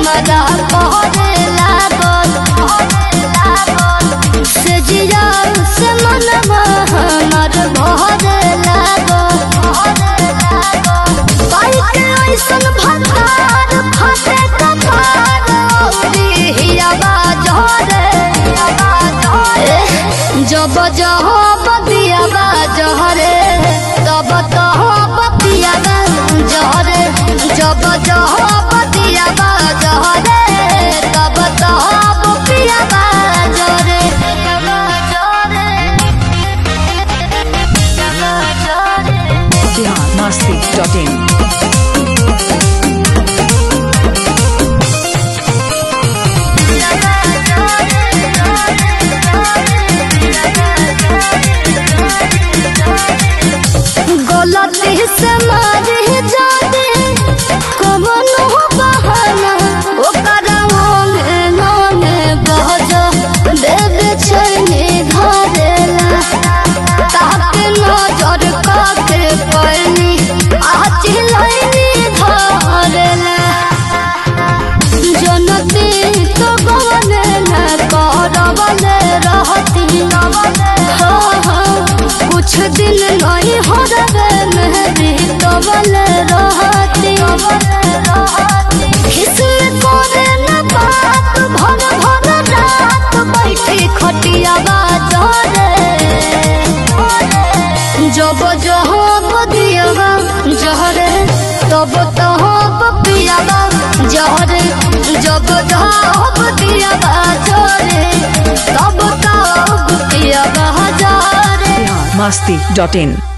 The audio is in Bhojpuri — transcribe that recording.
हमारा कहरे लागल से जिया से मनवा हमार भरे लागल बाइक ऐसन भतार फटे कपार आवाज रे जब जब दियावा जहरे तब तब पियावा जहरे जब जब दियावा जहरे तब तब पियावा जहरे biharmasti.in गलती से मारे जादे कमनो बहाना ओकरा ओने बहजो देवे छैने घरेला ताके नजर काके पड़नी आज लाइनी धरेला जनती तो गवने न करवले रहती कुछ दिन नहीं हो रहे मेहरी तबल रहती किसमें करे न बात भर भर रात बैठी खटिया बाजारे जब जब दियावा जहरे तब तब पियावा जहरे जब जब दियावा जहरे तब तब पियावा जहरे biharmasti.in